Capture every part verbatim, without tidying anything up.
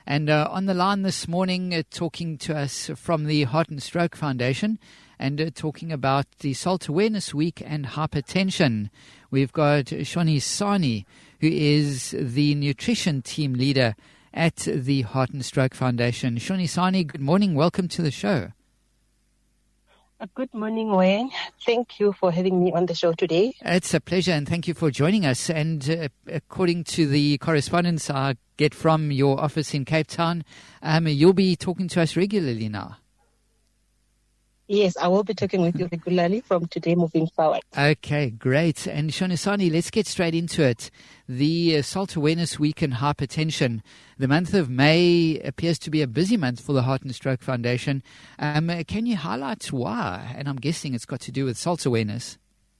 And uh, on the line this morning, uh, talking to us from the Heart and Stroke Foundation and uh, talking about the Salt Awareness Week and hypertension, we've got Shoni Sani, who is the nutrition team leader at the Heart and Stroke Foundation. Shoni Sani, good morning. Welcome to the show. Good morning, Wayne. Thank you for having me on the show today. It's a pleasure, and thank you for joining us. And uh, according to the correspondence I get from your office in Cape Town, um, you'll be talking to us regularly now. Yes, I will be talking with you regularly from today moving forward. Okay, great. And Shoni Sani, let's get straight into it. The uh, Salt Awareness Week and hypertension. The month of May appears to be a busy month for the Heart and Stroke Foundation. Um, can you highlight why? And I'm guessing it's got to do with salt awareness.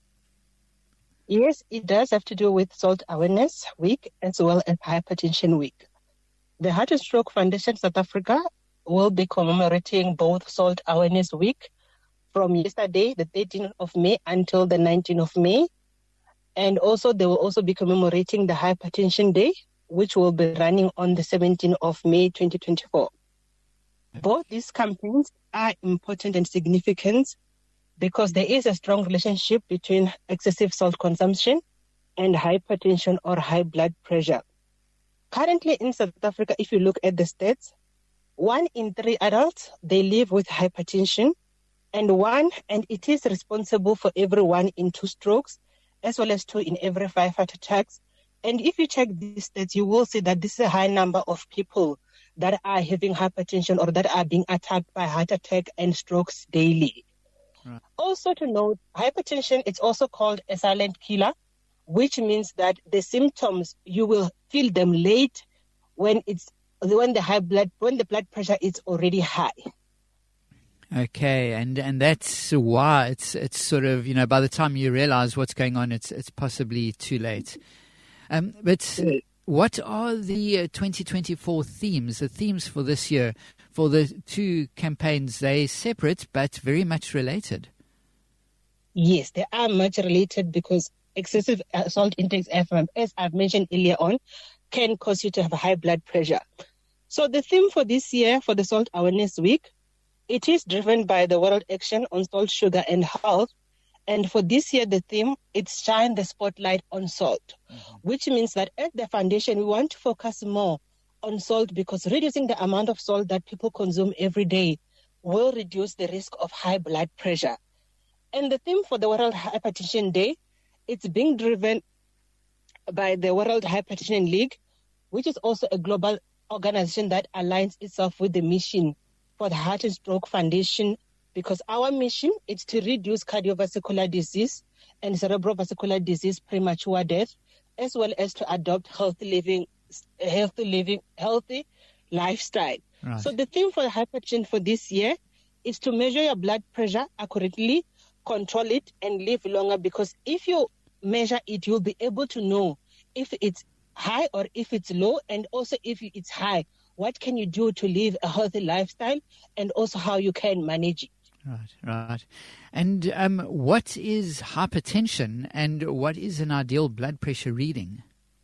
Yes, it does have to do with Salt Awareness Week as well as Hypertension Week. The Heart and Stroke Foundation South Africa will be commemorating both Salt Awareness Week from yesterday, the thirteenth of May, until the nineteenth of May. And also, they will also be commemorating the Hypertension Day, which will be running on the seventeenth of May, twenty twenty-four. Both these campaigns are important and significant because there is a strong relationship between excessive salt consumption and hypertension or high blood pressure. Currently in South Africa, if you look at the stats, one in three adults, they live with hypertension, and one, and it is responsible for every one in two strokes, as well as two in every five heart attacks. And if you check these stats, you will see that this is a high number of people that are having hypertension or that are being attacked by heart attack and strokes daily. Right. Also to note, hypertension is also called a silent killer, which means that the symptoms, you will feel them late when it's when the high blood when the blood pressure is already high. Okay, and, and that's why it's it's sort of, you know, by the time you realize what's going on, it's it's possibly too late. Um, but what are the uh, twenty twenty-four themes, the themes for this year, for the two campaigns? They're separate but very much related. Yes, they are much related because excessive salt intake, as I've mentioned earlier on, can cause you to have high blood pressure. So the theme for this year, for the Salt Awareness Week, it is driven by the World Action on Salt, Sugar and Health. And for this year, the theme, it's Shine the Spotlight on Salt, mm-hmm. which means that at the foundation, we want to focus more on salt because reducing the amount of salt that people consume every day will reduce the risk of high blood pressure. And the theme for the World Hypertension Day, it's being driven by the World Hypertension League, which is also a global organization that aligns itself with the mission for the Heart and Stroke Foundation, because our mission is to reduce cardiovascular disease and cerebrovascular disease, premature death, as well as to adopt healthy living, healthy living, healthy lifestyle. Right. So the theme for the hypertension for this year is to measure your blood pressure accurately, control it, and live longer. Because if you measure it, you'll be able to know if it's high or if it's low, and also if it's high, what can you do to live a healthy lifestyle, and also how you can manage it. Right, right. And um, what is hypertension, and what is an ideal blood pressure reading?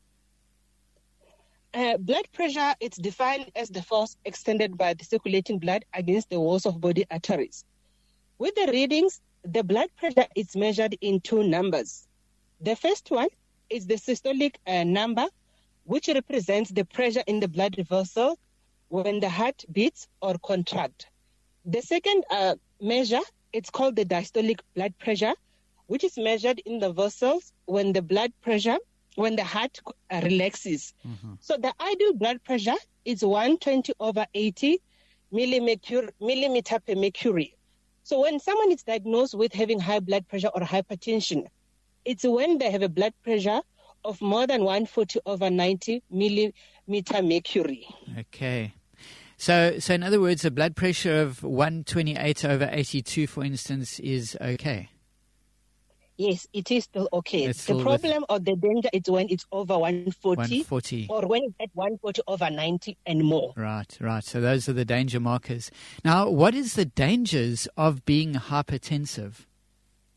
Uh, blood pressure, it's defined as the force extended by the circulating blood against the walls of body arteries. With the readings, the blood pressure is measured in two numbers. The first one is the systolic uh, number, which represents the pressure in the blood vessel when the heart beats or contract. The second uh, measure, it's called the diastolic blood pressure, which is measured in the vessels when the blood pressure, when the heart uh, relaxes. Mm-hmm. So the ideal blood pressure is one hundred twenty over eighty millimeter, millimeter per mercury. So when someone is diagnosed with having high blood pressure or hypertension, it's when they have a blood pressure of more than one hundred forty over ninety millimeter mercury. Okay. So, so in other words, a blood pressure of one hundred twenty-eight over eighty-two, for instance, is okay? Yes, it is still okay. It's the still problem with... or the danger is when it's over one hundred forty, one hundred forty or when it's at one hundred forty over ninety and more. Right, right. So those are the danger markers. Now, what is the dangers of being hypertensive?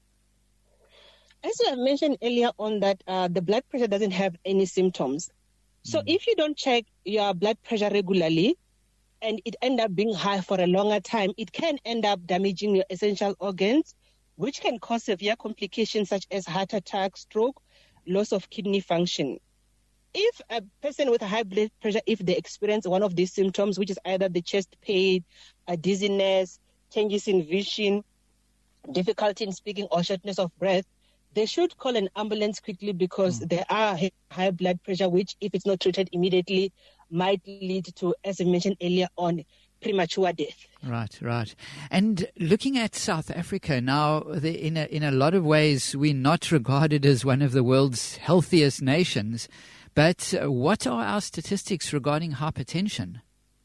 As I mentioned earlier on that uh, the blood pressure doesn't have any symptoms. So Mm. if you don't check your blood pressure regularly and it end up being high for a longer time, it can end up damaging your essential organs, which can cause severe complications such as heart attack, stroke, loss of kidney function. If a person with high blood pressure, if they experience one of these symptoms, which is either the chest pain, a dizziness, changes in vision, difficulty in speaking, or shortness of breath, they should call an ambulance quickly because mm. there are high blood pressure, which, if it's not treated immediately, might lead to, as I mentioned earlier on, premature death. Right, right. And looking at South Africa now, the, in a, in a lot of ways, we're not regarded as one of the world's healthiest nations. But what are our statistics regarding hypertension?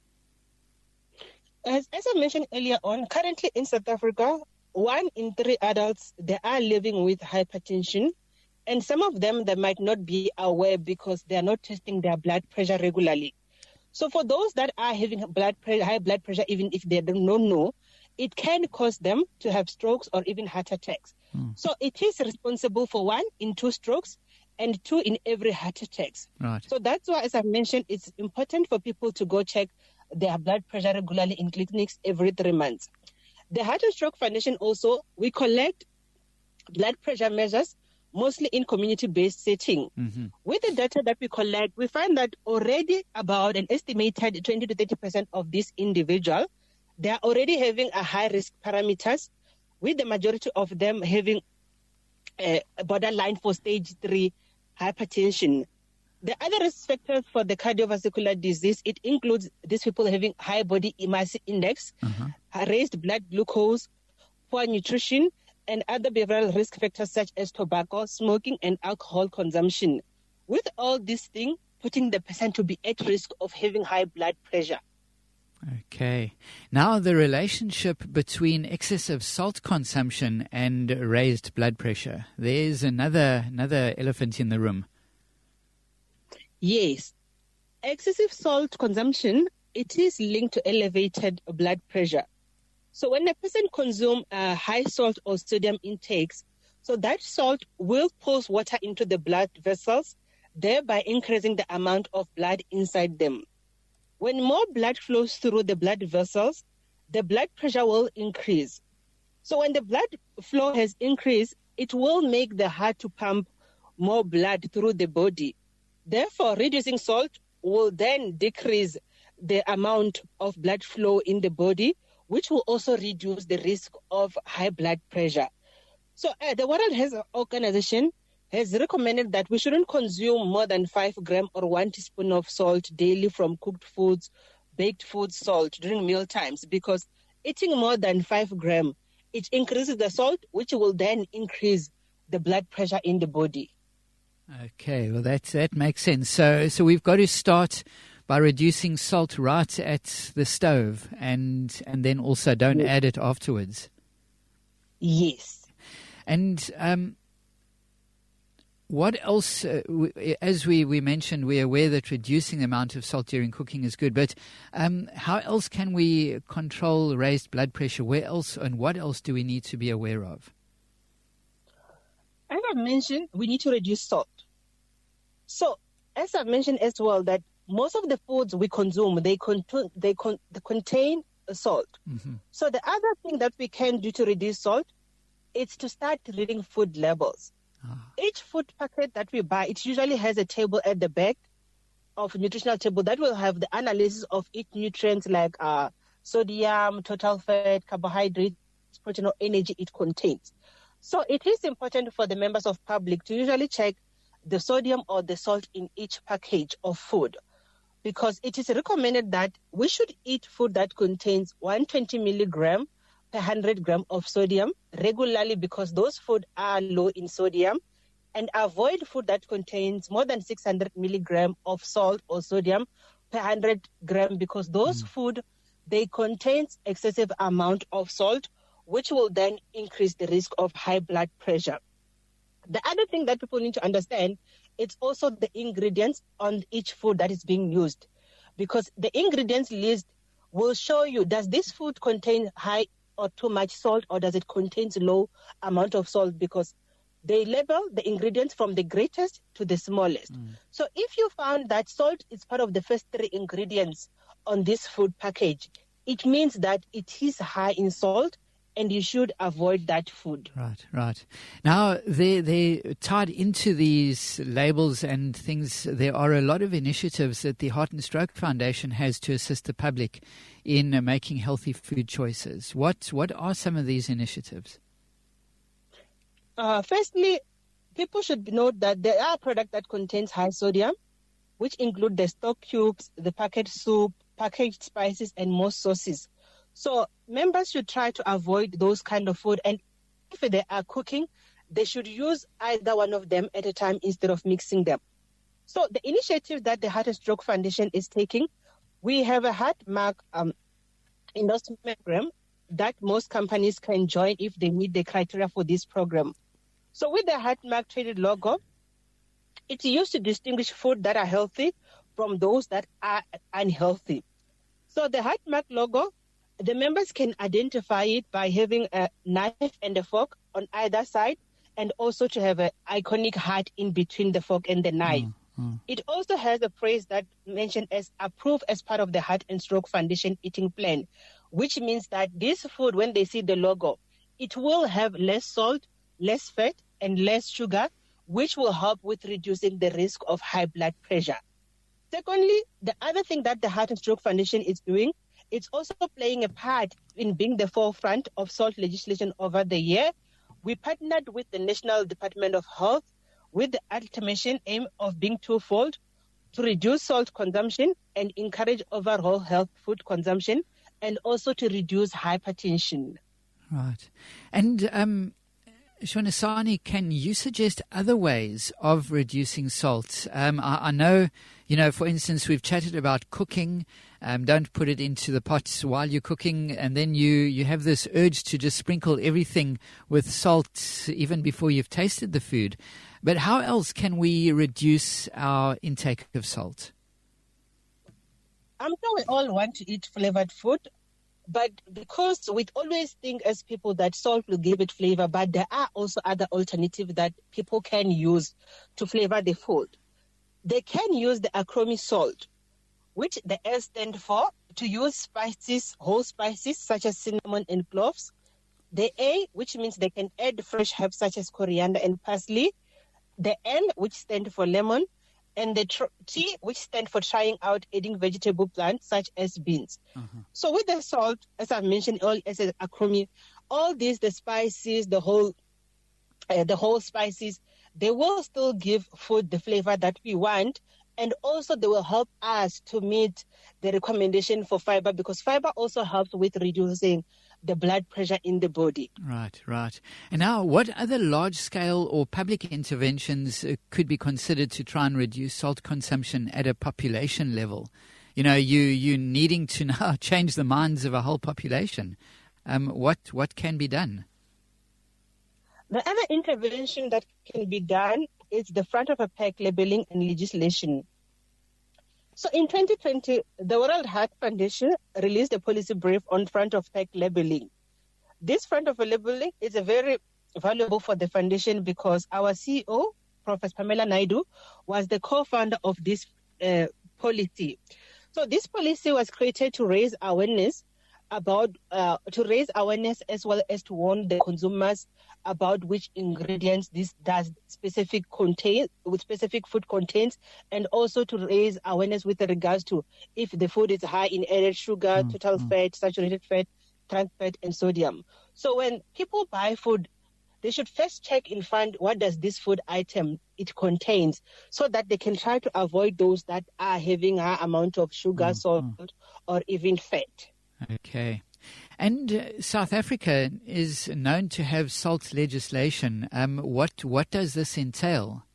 As, as I mentioned earlier on, currently in South Africa, one in three adults, they are living with hypertension. And some of them, they might not be aware because they are not testing their blood pressure regularly. So for those that are having blood pressure, high blood pressure, even if they don't know, it can cause them to have strokes or even heart attacks. Mm. So it is responsible for one in two strokes and two in every heart attacks. Right. So that's why, as I mentioned, it's important for people to go check their blood pressure regularly in clinics every three months. The Heart and Stroke Foundation also, we collect blood pressure measures mostly in community-based setting. Mm-hmm. With the data that we collect, we find that already about an estimated twenty to thirty percent of these individuals, they are already having a high-risk parameters, with the majority of them having a borderline for stage three hypertension. The other risk factors for the cardiovascular disease, it includes these people having high body mass index, uh-huh. raised blood glucose, poor nutrition, and other behavioral risk factors such as tobacco, smoking, and alcohol consumption. With all these things, putting the person to be at risk of having high blood pressure. Okay. Now, the relationship between excessive salt consumption and raised blood pressure. There's another another elephant in the room. Yes. Excessive salt consumption, it is linked to elevated blood pressure. So when a person consumes uh, high salt or sodium intakes, so that salt will pulse water into the blood vessels, thereby increasing the amount of blood inside them. When more blood flows through the blood vessels, the blood pressure will increase. So when the blood flow has increased, it will make the heart to pump more blood through the body. Therefore, reducing salt will then decrease the amount of blood flow in the body, which will also reduce the risk of high blood pressure. So uh, the World Health Organization has recommended that we shouldn't consume more than five grams or one teaspoon of salt daily from cooked foods, baked foods, salt during meal times, because eating more than five grams, it increases the salt, which will then increase the blood pressure in the body. Okay, well, that, that makes sense. So, so we've got to start by reducing salt right at the stove, and and then also don't yes. add it afterwards. Yes. And um, what else? Uh, w- as we, we mentioned, we're aware that reducing the amount of salt during cooking is good, but um, how else can we control raised blood pressure? Where else and what else do we need to be aware of? As I mentioned, we need to reduce salt. So, as I mentioned as well, that most of the foods we consume, they, contain they, con- they contain salt. Mm-hmm. So the other thing that we can do to reduce salt is to start reading food labels. Ah. Each food packet that we buy, it usually has a table at the back of nutritional table that will have the analysis of each nutrient like uh, sodium, total fat, carbohydrates, protein, or energy it contains. So it is important for the members of public to usually check the sodium or the salt in each package of food, because it is recommended that we should eat food that contains one hundred twenty milligrams per one hundred grams of sodium regularly, because those food are low in sodium, and avoid food that contains more than six hundred milligrams of salt or sodium per one hundred grams, because those mm. food, they contain excessive amount of salt, which will then increase the risk of high blood pressure. The other thing that people need to understand, it's also the ingredients on each food that is being used, because the ingredients list will show you, does this food contain high or too much salt, or does it contain low amount of salt? Because they label the ingredients from the greatest to the smallest. Mm. So if you found that salt is part of the first three ingredients on this food package, it means that it is high in salt, and you should avoid that food. Right, right. Now, they they tied into these labels and things, there are a lot of initiatives that the Heart and Stroke Foundation has to assist the public in uh, making healthy food choices. What what are some of these initiatives? Uh, firstly, people should note that there are products that contains high sodium, which include the stock cubes, the packet soup, packaged spices, and most sauces. So members should try to avoid those kind of food, and if they are cooking, they should use either one of them at a time instead of mixing them. So the initiative that the Heart and Stroke Foundation is taking, we have a Heart Mark um, endorsement program that most companies can join if they meet the criteria for this program. So with the Heart Mark traded logo, it's used to distinguish food that are healthy from those that are unhealthy. So the Heart Mark logo, the members can identify it by having a knife and a fork on either side, and also to have an iconic heart in between the fork and the knife. Mm, mm. It also has a phrase that mentioned as approved as part of the Heart and Stroke Foundation eating plan, which means that this food, when they see the logo, it will have less salt, less fat, and less sugar, which will help with reducing the risk of high blood pressure. Secondly, the other thing that the Heart and Stroke Foundation is doing, it's also playing a part in being the forefront of salt legislation over the year. We partnered with the National Department of Health with the ultimate aim of being twofold: to reduce salt consumption and encourage overall health food consumption, and also to reduce hypertension. Right. And um, Shonisani, can you suggest other ways of reducing salt? Um, I, I know, you know, for instance, we've chatted about cooking. Um, don't put it into the pots while you're cooking, and then you, you have this urge to just sprinkle everything with salt even before you've tasted the food. But how else can we reduce our intake of salt? I'm sure we all want to eat flavored food, but because we always think as people that salt will give it flavor, but there are also other alternatives that people can use to flavor the food. They can use the Acromi salt, which the S stand for, to use spices, whole spices such as cinnamon and cloves. The A, which means they can add fresh herbs such as coriander and parsley. The N, which stands for lemon. And the tr- T, which stands for trying out adding vegetable plants such as beans. Uh-huh. So with the salt, as I mentioned earlier, as an acronym, all these, the spices, the whole, uh, the whole spices, they will still give food the flavor that we want, and also they will help us to meet the recommendation for fiber, because fiber also helps with reducing the blood pressure in the body. Right, right. And now, what other large-scale or public interventions uh, could be considered to try and reduce salt consumption at a population level? You know, you you needing to now change the minds of a whole population. Um, what what can be done? The other intervention that can be done is the front of a pack labeling and legislation. So in twenty twenty, the World Heart Foundation released a policy brief on front of pack labeling. This front of a labeling is a very valuable for the foundation because our C E O, Professor Pamela Naidu, was the co-founder of this uh, policy. So this policy was created to raise awareness about, uh, to raise awareness as well as to warn the consumers about which ingredients this does specific contain, with specific food contains, and also to raise awareness with regards to if the food is high in added sugar, mm, total mm. fat, saturated fat, trans fat, and sodium. So when people buy food, they should first check and find what does this food item it contains, so that they can try to avoid those that are having a high amount of sugar, mm, salt, mm. or even fat. Okay. And uh, South Africa is known to have salt legislation. Um, what what does this entail?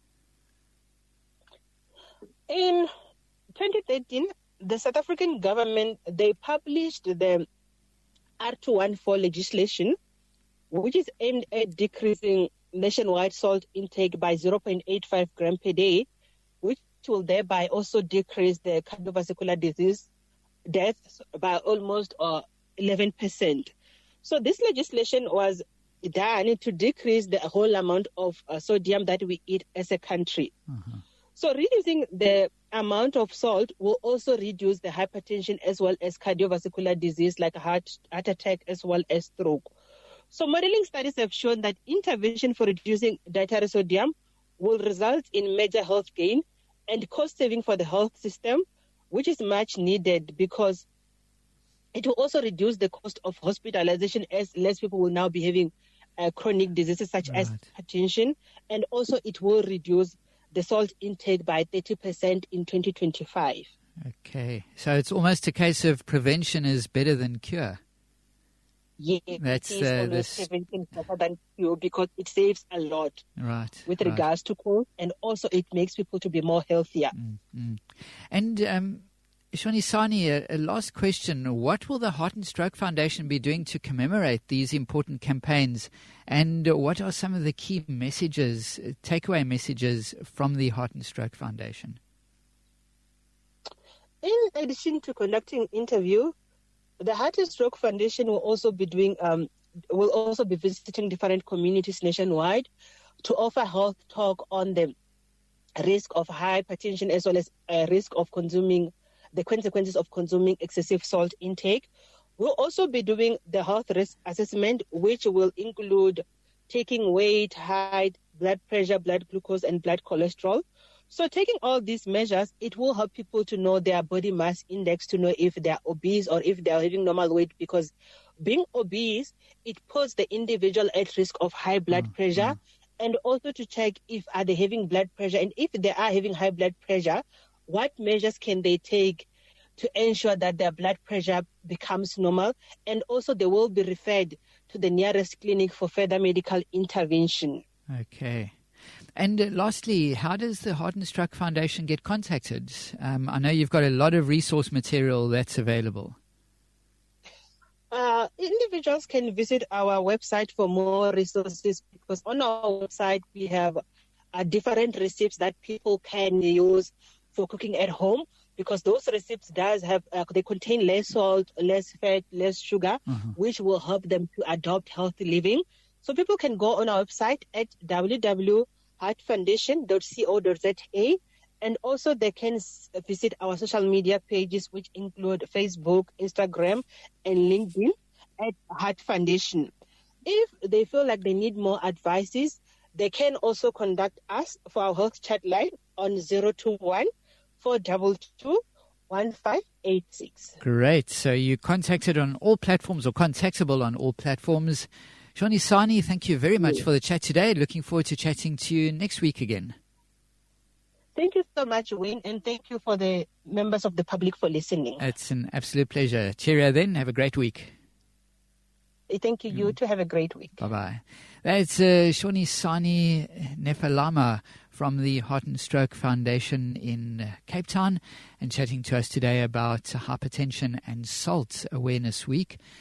In twenty thirteen, the South African government, they published the R two fourteen legislation, which is aimed at decreasing nationwide salt intake by zero point eight five grams per day, which will thereby also decrease the cardiovascular disease deaths by almost uh, eleven percent. So this legislation was done to decrease the whole amount of uh, sodium that we eat as a country. Uh-huh. So reducing the amount of salt will also reduce the hypertension as well as cardiovascular disease like heart, heart attack as well as stroke. So modeling studies have shown that intervention for reducing dietary sodium will result in major health gain and cost saving for the health system, which is much needed because it will also reduce the cost of hospitalization as less people will now be having uh, chronic diseases such right. as hypertension, and also it will reduce the salt intake by thirty percent in twenty twenty-five. Okay. So it's almost a case of prevention is better than cure. Yeah, that's it is uh, this... prevention better than cure because it saves a lot right, with right. regards to cost, and also it makes people to be more healthier. Mm-hmm. And um, Shani Sani, a, a last question. What will the Heart and Stroke Foundation be doing to commemorate these important campaigns? And what are some of the key messages, takeaway messages from the Heart and Stroke Foundation? In addition to conducting interview, the Heart and Stroke Foundation will also be doing, um, will also be visiting different communities nationwide to offer health talk on the risk of hypertension as well as a risk of consuming the consequences of consuming excessive salt intake. We'll also be doing the health risk assessment, which will include taking weight, height, blood pressure, blood glucose, and blood cholesterol. So taking all these measures, it will help people to know their body mass index, to know if they're obese or if they're having normal weight, because being obese, it puts the individual at risk of high blood mm-hmm. pressure, and also to check if are they having blood pressure, and if they are having high blood pressure, what measures can they take to ensure that their blood pressure becomes normal, and also they will be referred to the nearest clinic for further medical intervention. Okay. And uh, lastly, how does the Heart and Stroke Foundation get contacted? Um, I know you've got a lot of resource material that's available. Uh, individuals can visit our website for more resources, because on our website we have uh, different recipes that people can use for cooking at home, because those recipes does have uh, they contain less salt, less fat, less sugar, uh-huh. which will help them to adopt healthy living. So people can go on our website at w w w dot heart foundation dot co dot z a, and also they can visit our social media pages, which include Facebook, Instagram, and LinkedIn at Heart Foundation. If they feel like they need more advices, they can also contact us for our health chat line on zero two one four two two one five eight six. Great. So you contacted on all platforms, or contactable on all platforms. Shani Sani, thank you very much yes. for the chat today. Looking forward to chatting to you next week again. Thank you so much, Wayne, and thank you for the members of the public for listening. It's an absolute pleasure. Cheerio then. Have a great week. Thank you. You mm. too have a great week. Bye-bye. That's uh, Shani Sani Nefalama from the Heart and Stroke Foundation in uh, Cape Town, and chatting to us today about Hypertension and Salt Awareness Week.